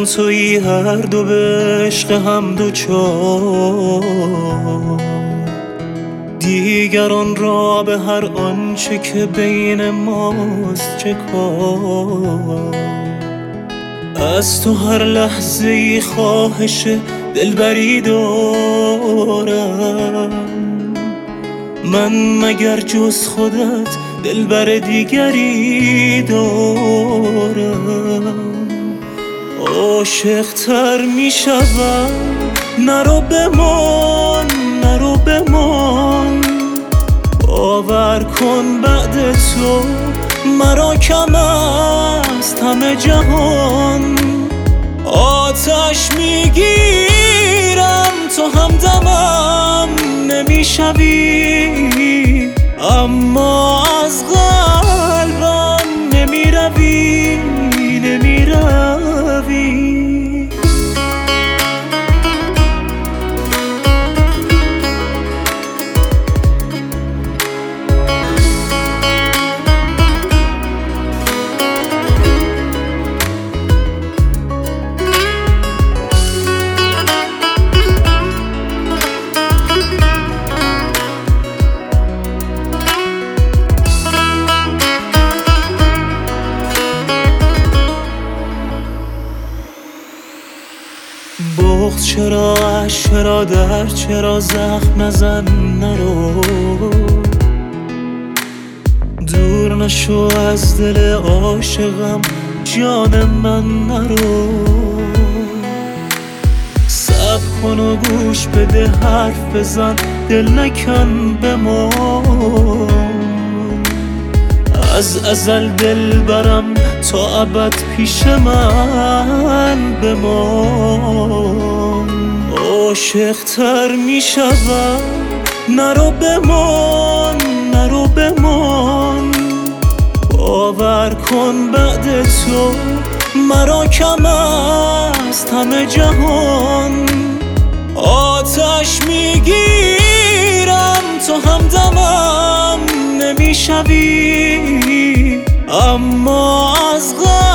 تویی هر دو به عشق هم دوچار، دیگران را به هر آنچه که بین ماست چه کار. از تو هر لحظه ای خواهش دلبری دارم، من مگر جز خودت دلبر دیگری دارم. عاشق تر می شدم، نرو بمان نرو بمان، باور کن بعد تو مرا کم است همه جهان. آتش میگیرم تو همدمم نمیشوی، اما از قلبم نمیروی نمیروی. بغض چرا، عشق چرا، درد چرا، زخم نزن نرو، دور نشو از دل عاشقم جان من نرو. صبر کن و گوش بده حرف بزن دل نکن بمان، از ازل دل برم تا ابد پیش من بمان. عاشق تر می شدم، نرو بمان نرو بمان، باور کن بعد تو مرا کم است همه جهان. آتش میگیرم تو همدمم نمیشوی، اما از